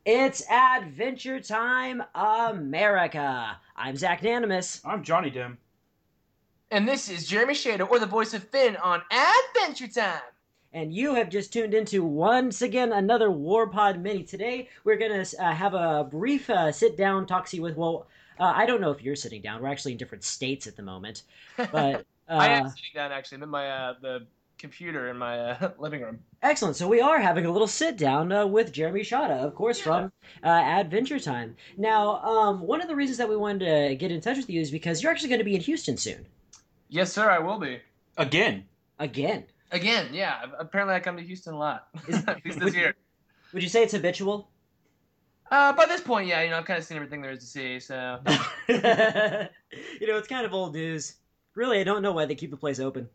It's Adventure Time America. I'm Zach Nanimus. I'm Johnny Dim. And this is Jeremy Shader, or the voice of Finn on Adventure Time. And you have just tuned into, once again, another WarPod Mini. Today, we're going to have a brief sit-down talk-see with, I don't know if you're sitting down. We're actually in different states at the moment. But I am sitting down, actually. I'm in my the computer in my living room. Excellent. So we are having a little sit-down with Jeremy Shada, of course, from Adventure Time. Now, one of the reasons that we wanted to get in touch with you is because you're actually going to be in Houston soon. Yes, sir, I will be. Again. Again, yeah. Apparently I come to Houston a lot. At least this year. Would you say it's habitual? By this point, yeah, I've kind of seen everything there is to see, so... It's kind of old news. Really, I don't know why they keep the place open.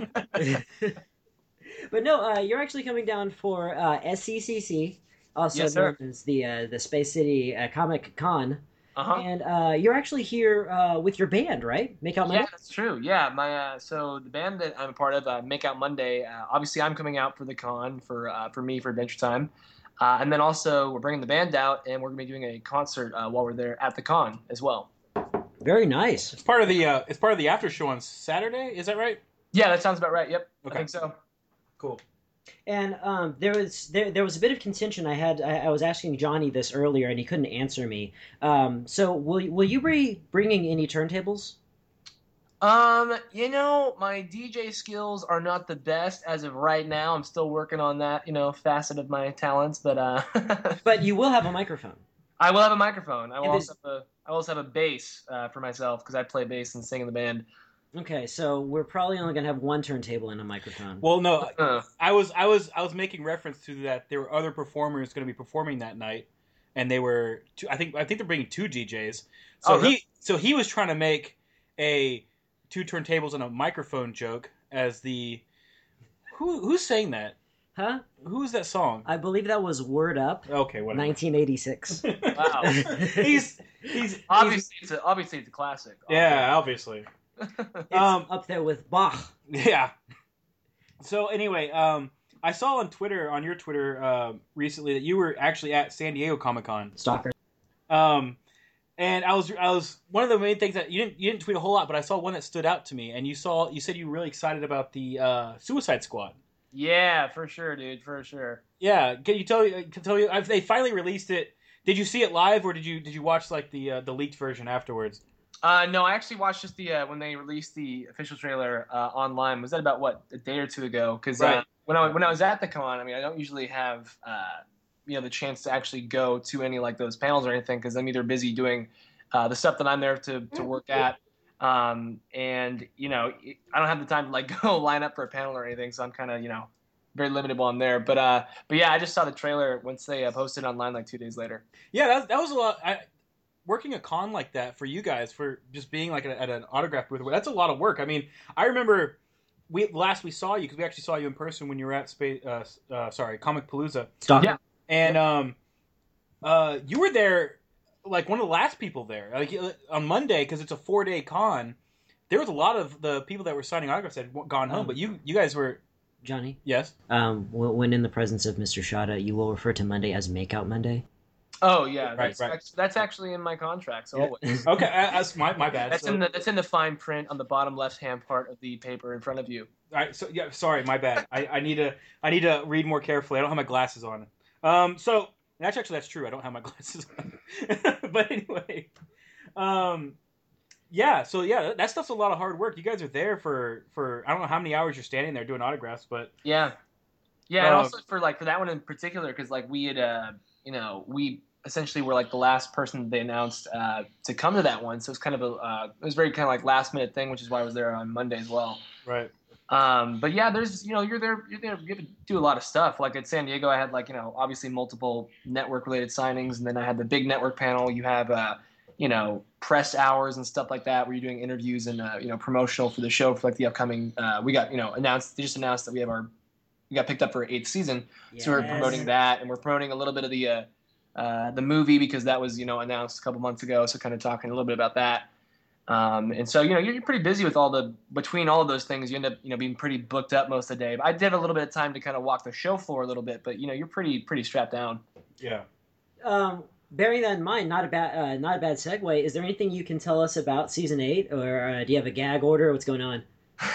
But no, you're actually coming down for SCCC, also Yes, known sir. as the Space City Comic Con. Uh-huh. And you're actually here with your band, right? Make Out Monday? Yeah, that's true. Yeah, so the band that I'm a part of, Make Out Monday, obviously I'm coming out for the con for Adventure Time. And then also we're bringing the band out, and we're going to be doing a concert while we're there at the con as well. Very nice. It's part of the after show on Saturday. Is that right? Yeah, that sounds about right. Yep, Okay. I think so. Cool. And there was a bit of contention. I was asking Johnny this earlier, and he couldn't answer me. So will you be bringing any turntables? My DJ skills are not the best as of right now. I'm still working on that, facet of my talents, but But you will have a microphone. I will have a microphone. I will And also have a bass for myself because I play bass and sing in the band. Okay, so we're probably only gonna have one turntable and a microphone. Well, no, Uh, I was making reference to that. There were other performers going to be performing that night, and they were. I think they're bringing two DJs. So really? he was trying to make a two turntables and a microphone joke as the who's saying that? Huh? Who's that song? I believe that was Word Up, Okay, whatever. 1986. Wow. he's Obviously, it's a classic. yeah, obviously. It's up there with Bach. Yeah. So anyway, I saw on your Twitter recently that you were actually at San Diego Comic Con. Stalker. And I was one of the main things that you didn't tweet a whole lot, but I saw one that stood out to me, and you said you were really excited about the Suicide Squad. Yeah, for sure, dude, for sure. Yeah, can you tell you they finally released it? Did you see it live, or did you watch like the leaked version afterwards? No, I actually watched just the when they released the official trailer online. Was that about a day or two ago? Because Right. when I was at the con, I don't usually have the chance to actually go to any like those panels or anything because I'm either busy doing the stuff that I'm there to work at, and I don't have the time to like go line up for a panel or anything. So I'm kind of very limited while I'm there. But yeah, I just saw the trailer once they posted it online like 2 days later. Yeah, that was a lot. Working a con like that for you guys, for just being like at an autograph booth, that's a lot of work. I mean, I remember we saw you because we actually saw you in person when you were at Comic Palooza. Stalker. Yeah. And you were there like one of the last people there, like on Monday because it's a 4-day con. There was a lot of the people that were signing autographs that had gone home, but you guys were. Johnny. Yes. When in the presence of Mr. Shada, you will refer to Monday as Make Out Monday. Oh yeah, Right. that's actually in my contracts Yeah. always. Okay, that's my bad. That's in the fine print on the bottom left hand part of the paper in front of you. All right, so yeah, sorry, my bad. I need to read more carefully. I don't have my glasses on. So actually that's true. I don't have my glasses on. But anyway, yeah. So yeah, that stuff's a lot of hard work. You guys are there for I don't know how many hours you're standing there doing autographs, but Yeah, and also for that one in particular because like we had we essentially were like the last person that they announced to come to that one, so it's kind of it was very kind of like last minute thing, which is why I was there on Monday as well. right. But yeah, there's you're there you have to do a lot of stuff. Like at San Diego, I had like obviously multiple network related signings, and then I had the big network panel. You have press hours and stuff like that where you're doing interviews and promotional for the show for like the upcoming. We got they just announced that we got picked up for 8th season, so we're promoting that, and we're promoting a little bit of the movie because that was announced a couple months ago. So kind of talking a little bit about that. And so you're pretty busy with between all of those things. You end up being pretty booked up most of the day. But I did have a little bit of time to kind of walk the show floor a little bit, but you're pretty strapped down. Yeah. Bearing that in mind, not a bad segue. Is there anything you can tell us about season 8, or do you have a gag order? What's going on?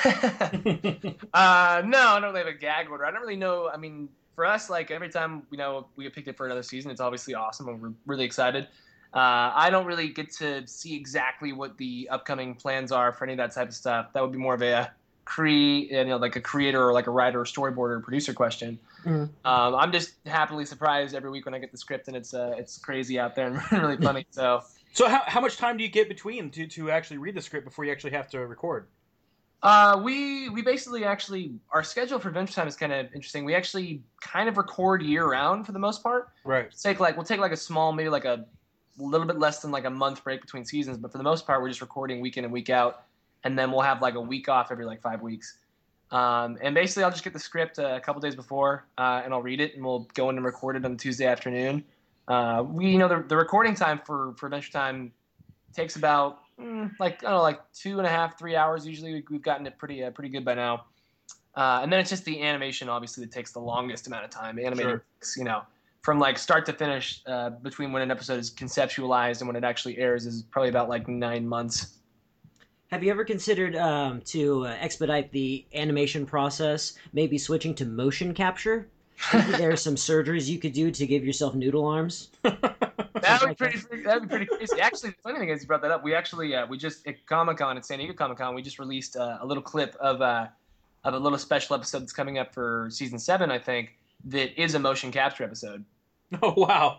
No, I don't really have a gag order. I don't really know. I mean, for us, like every time we get picked up for another season, it's obviously awesome, and we're really excited. I don't really get to see exactly what the upcoming plans are for any of that type of stuff. That would be more of like a creator or like a writer or storyboarder or producer question. Mhm. I'm just happily surprised every week when I get the script, and it's crazy out there and really funny. So So how much time do you get between to actually read the script before you actually have to record? we basically actually our schedule for Adventure Time is kind of interesting. We actually kind of record year round for the most part. Right. We'll take like a small, maybe like a little bit less than like a month break between seasons, but for the most part, we're just recording week in and week out, and then we'll have like a week off every like 5 weeks. And basically, I'll just get the script a couple days before, and I'll read it, and we'll go in and record it on Tuesday afternoon. The recording time for Adventure Time takes about like I don't know, like 2.5, 3 hours usually. We've gotten it pretty good by now. And then it's just the animation, obviously, that takes the longest amount of time. Animating, Sure. from like start to finish, between when an episode is conceptualized and when it actually airs is probably about like 9 months. Have you ever considered to expedite the animation process, maybe switching to motion capture? Maybe there are some surgeries you could do to give yourself noodle arms. That Something would like be that. pretty crazy. Actually, the funny thing is you brought that up. We actually we just at Comic Con at San Diego Comic Con we just released a little clip of a little special episode that's coming up for season 7, I think, that is a motion capture episode. Oh wow.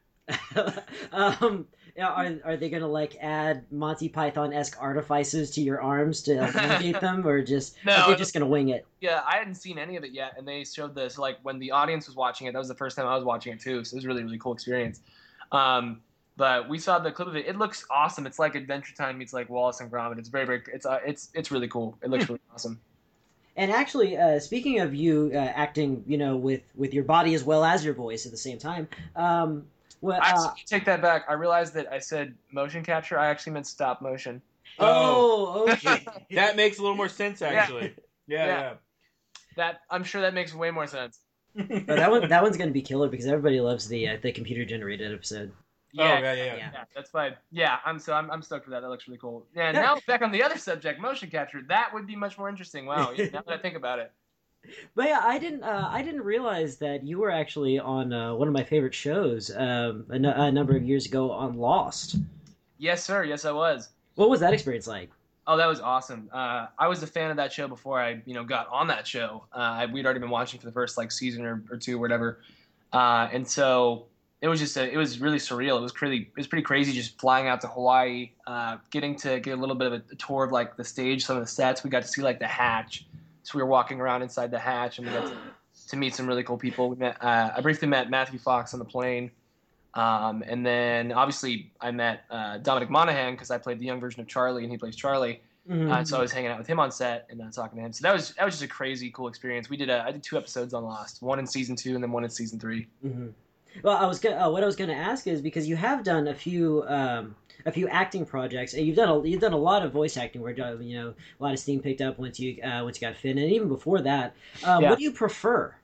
Yeah, are they gonna like add Monty Python esque artifices to your arms to like, animate them, or just are they No, just gonna wing it? yeah, I hadn't seen any of it yet, and they showed this like when the audience was watching it. That was the first time I was watching it too, so it was a really cool experience. Um, but we saw the clip of it. It looks awesome. It's like Adventure Time meets like Wallace and Gromit. It's very it's really cool. It looks really awesome. And actually, speaking of you acting, with your body as well as your voice at the same time, well, I actually take that back. I realized that I said motion capture. I actually meant stop motion. Oh, oh, okay. that makes a little more sense actually. Yeah. That I'm sure that makes way more sense. Yeah. Oh, that one's gonna be killer because everybody loves the computer generated episode. Oh Yeah, yeah. Yeah. that's fine. Yeah, I'm stoked for that. That looks really cool. Yeah, Yeah. now back on the other subject, motion capture. That would be much more interesting. Wow, yeah, now that I think about it. But yeah, I didn't realize that you were actually on one of my favorite shows a number of years ago on Lost. Yes, sir. Yes, I was. What was that experience like? Oh, that was awesome. I was a fan of that show before I, got on that show. We'd already been watching for the first like season or two, or whatever. And so it was really surreal. It was pretty crazy just flying out to Hawaii, getting to get a little bit of a tour of like the stage, some of the sets. We got to see like the hatch. So we were walking around inside the hatch, and we got to meet some really cool people. I briefly met Matthew Fox on the plane. And then obviously I met Dominic Monaghan because I played the young version of Charlie and he plays Charlie. Mhm. So I was hanging out with him on set and talking to him. So that was just a crazy cool experience. I did 2 episodes on Lost, one in season 2 and then one in season 3. Mhm. Well, what I was gonna ask is because you have done a few acting projects, and you've done a lot of voice acting where a lot of steam picked up once you got Finn, and even before that, Yeah. what do you prefer?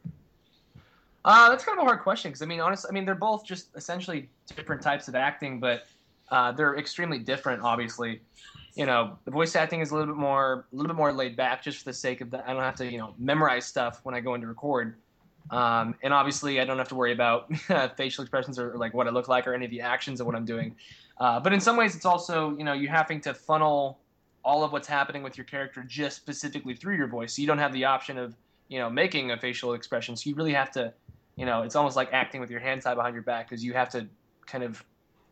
That's kind of a hard question because I mean, honestly, I mean they're both just essentially different types of acting, but they're extremely different. Obviously, the voice acting is a little bit more laid back, just for the sake of that. I don't have to memorize stuff when I go in to record, and obviously I don't have to worry about facial expressions or like what I look like or any of the actions of what I'm doing. But in some ways, it's also you having to funnel all of what's happening with your character just specifically through your voice. So you don't have the option of making a facial expression. So you really have to it's almost like acting with your hands tied behind your back because you have to kind of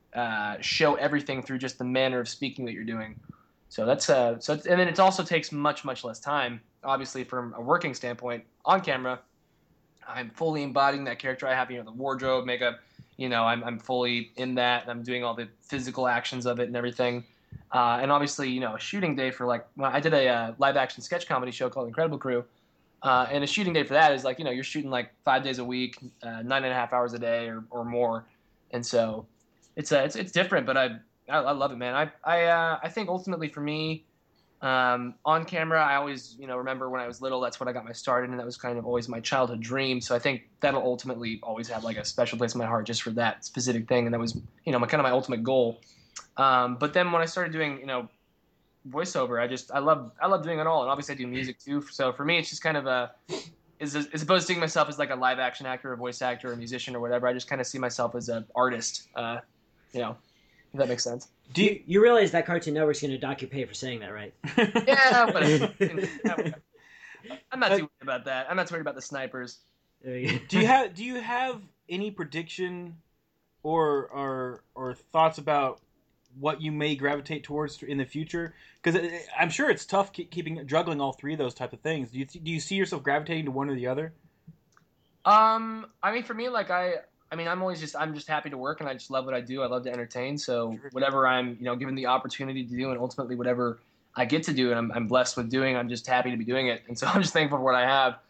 show everything through just the manner of speaking that you're doing. So and then it also takes much less time. Obviously, from a working standpoint, on camera, I'm fully embodying that character. I have the wardrobe, makeup. I'm fully in that. And I'm doing all the physical actions of it and everything. And obviously, a shooting day for I did a live action sketch comedy show called Incredible Crew. And a shooting day for that is like you're shooting like 5 days a week, 9.5 hours a day or more, and so it's different, but I love it, man. I think ultimately for me, On camera, I always, remember when I was little, that's when I got my start in, and that was kind of always my childhood dream. So I think that'll ultimately always have like a special place in my heart just for that specific thing, and that was, my ultimate goal. But then when I started doing, voiceover, I love doing it all, and obviously I do music too. So for me, it's just kind of as opposed to seeing myself as like a live action actor, or voice actor, or musician, or whatever. I just kind of see myself as an artist. If that makes sense. You realize that Cartoon Network's going to dock your pay for saying that, right? Yeah, but I'm not too worried about that. I'm not too worried about the snipers. There you go. Do you have any prediction or thoughts about what you may gravitate towards in the future? Because I'm sure it's tough juggling all three of those type of things. Do you see yourself gravitating to one or the other? I mean, for me, like I'm just happy to work, and I just love what I do. I love to entertain. So whatever I'm, given the opportunity to do, and ultimately whatever I get to do, and I'm blessed with doing, I'm just happy to be doing it. And so I'm just thankful for what I have.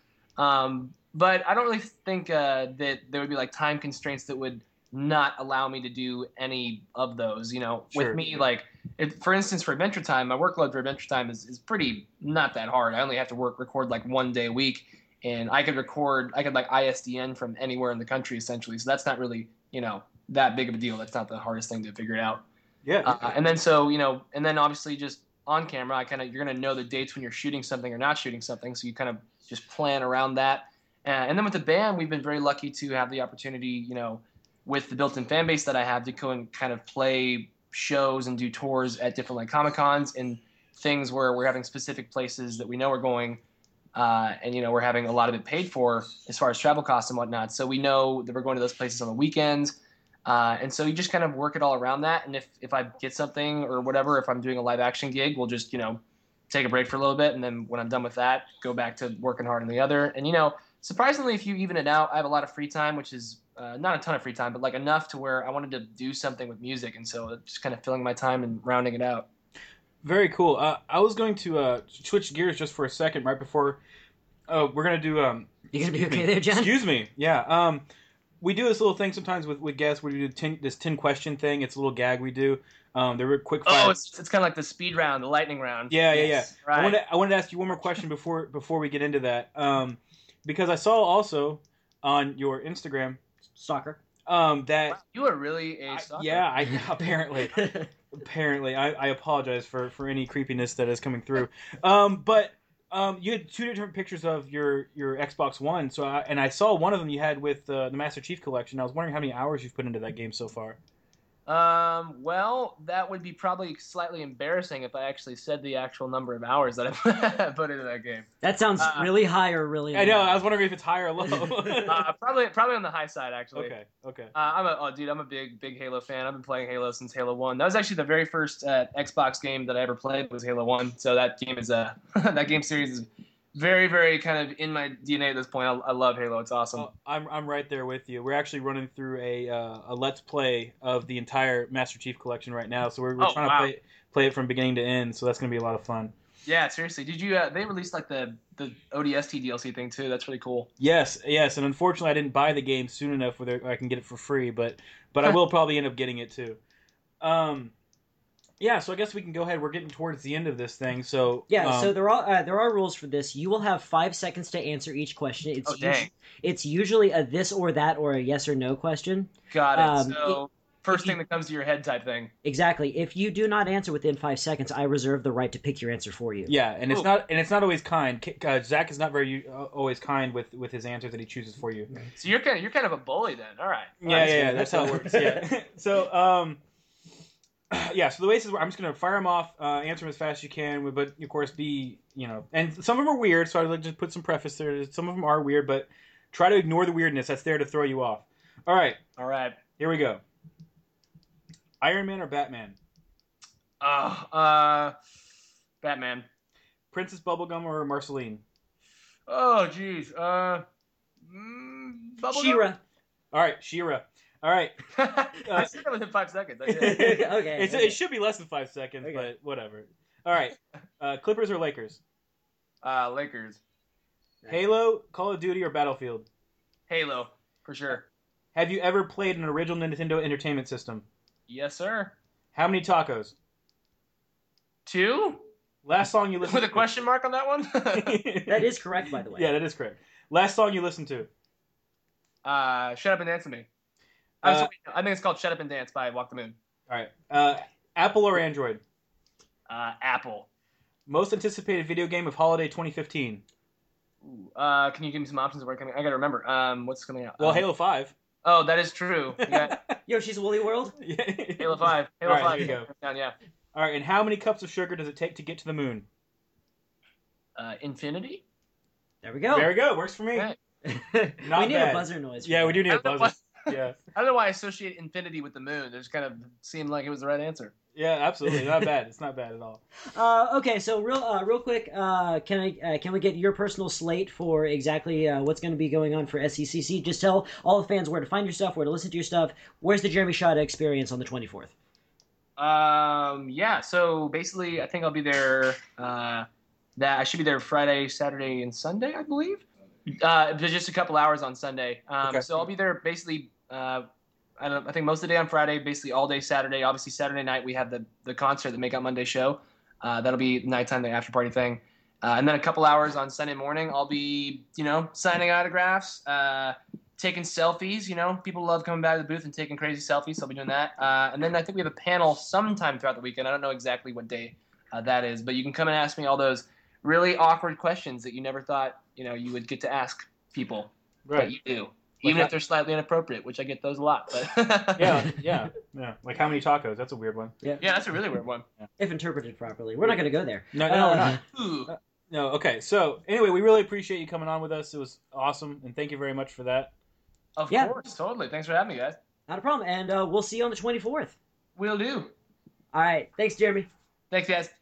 But I don't really think that there would be like time constraints that would not allow me to do any of those. With me, like, for instance, for Adventure Time, my workload for Adventure Time is pretty not that hard. I only have to record like 1 day a week. And I could like ISDN from anywhere in the country essentially. So that's not really, that big of a deal. That's not the hardest thing to figure it out. Yeah. And then and then obviously just on camera, you're going to know the dates when you're shooting something or not shooting something. So you kind of just plan around that. And then with the band, we've been very lucky to have the opportunity, with the built-in fan base that I have to go and kind of play shows and do tours at different like Comic-Cons and things where we're having specific places that we know are going. And we're having a lot of it paid for as far as travel costs and whatnot. So we know that we're going to those places on the weekends. And so you just kind of work it all around that. And if I get something or whatever, if I'm doing a live action gig, we'll just, take a break for a little bit. And then when I'm done with that, go back to working hard on the other. And, surprisingly, if you even it out, I have a lot of free time, which is not a ton of free time, but like enough to where I wanted to do something with music. And so just kind of filling my time and rounding it out. Very cool. I was going to switch gears just for a second right before. We're gonna do. You gonna be okay there, John? Excuse me. Yeah. We do this little thing sometimes with guests. We do this 10 question thing. It's a little gag we do. They're quick fire. Oh, it's kind of like the speed round, the lightning round. Yeah. Right. I wanted to ask you one more question before we get into that. Because I saw also on your Instagram Soccer. That wow, you are really a soccer. Yeah. Apparently. Apparently, I apologize for any creepiness that is coming through. But you had 2 different pictures of your Xbox One. So I saw one of them you had with the Master Chief Collection. I was wondering how many hours you've put into that game so far. Well, that would be probably slightly embarrassing if I actually said the actual number of hours that I put into that game. That sounds really high or really low. I know. I was wondering if it's high or low. Probably on the high side, actually. Okay. I'm a big Halo fan. I've been playing Halo since Halo 1. That was actually the very first Xbox game that I ever played was Halo 1. So that game is that game series is very, very kind of in my DNA at this point. I love Halo. It's awesome. I'm right there with you. We're actually running through a Let's Play of the entire Master Chief Collection right now. So we're trying to play it from beginning to end. So that's going to be a lot of fun. Yeah, seriously. Did you? They released like the ODST DLC thing too. That's really cool. Yes. And unfortunately, I didn't buy the game soon enough where I can get it for free. But I will probably end up getting it too. Yeah, so I guess we can go ahead. We're getting towards the end of this thing, so so there are rules for this. You will have 5 seconds to answer each question. It's usually a this or that or a yes or no question. Got it. So first thing that comes to your head type thing. Exactly. If you do not answer within 5 seconds, I reserve the right to pick your answer for you. Yeah, and it's not always kind. Zach is not very always kind with his answers that he chooses for you. So you're kind of a bully then. All right. Yeah, that's how it works. Yeah. So so the way this is, I'm just gonna fire them off, answer them as fast as you can, but of course and some of them are weird, so I'd like to put some preface there. Some of them are weird, but try to ignore the weirdness. That's there to throw you off. All right, here we go. Iron Man or Batman? Batman. Princess Bubblegum or Marceline? Oh, jeez. Bubblegum. She-Ra. All right, She-Ra. All right. I said that within 5 seconds. Okay. It should be less than 5 seconds, but whatever. All right. Clippers or Lakers? Lakers. Halo, Call of Duty, or Battlefield? Halo, for sure. Have you ever played an original Nintendo Entertainment System? Yes, sir. How many tacos? 2? Last song you listened With to. a question mark on that one? That is correct, by the way. Yeah, that is correct. Last song you listened to. Shut Up and Dance with Me. Uh, I think it's called Shut Up and Dance by Walk the Moon. All right. Apple or Android? Apple. Most anticipated video game of holiday 2015. Ooh, can you give me some options? I gotta remember. What's coming out? Well, Halo 5. Oh, that is true. Yeah, Yoshi's Woolly World. Yeah. Halo 5. Halo All right, 5. there you go. Down, yeah. All right, and how many cups of sugar does it take to get to the moon? Infinity. There we go. There we go. Works for me. Okay. We Not need bad. a buzzer noise. for Yeah, we that. do need a buzzer. Yeah. I don't know why I associate infinity with the moon. It just kind of seemed like it was the right answer. Yeah, absolutely. Not bad. It's not bad at all. Okay, so real quick, can we get your personal slate for exactly what's going to be going on for SECC? Just tell all the fans where to find your stuff, where to listen to your stuff. Where's the Jeremy Shada experience on the 24th? Yeah. So basically, I think I'll be there. I should be there Friday, Saturday, and Sunday, I believe. There's just a couple hours on Sunday. Okay. So I'll be there basically. I think most of the day on Friday, basically all day Saturday. Obviously Saturday night we have the concert, the Make Out Monday show. That'll be nighttime, the after party thing. And then a couple hours on Sunday morning, I'll be signing autographs, taking selfies. People love coming by the booth and taking crazy selfies, so I'll be doing that. And then I think we have a panel sometime throughout the weekend. I don't know exactly what day that is, but you can come and ask me all those really awkward questions that you never thought you would get to ask people, Right. but you do. Even if they're slightly inappropriate, which I get those a lot. But Yeah. Like how many tacos? That's a weird one. yeah, that's a really weird one. If interpreted properly. We're not going to go there. No, we're not. Ooh. No, okay. So anyway, we really appreciate you coming on with us. It was awesome, and thank you very much for that. Of Yeah. course, totally. Thanks for having me, guys. Not a problem. And we'll see you on the 24th. Will do. All right. Thanks, Jeremy. Thanks, guys.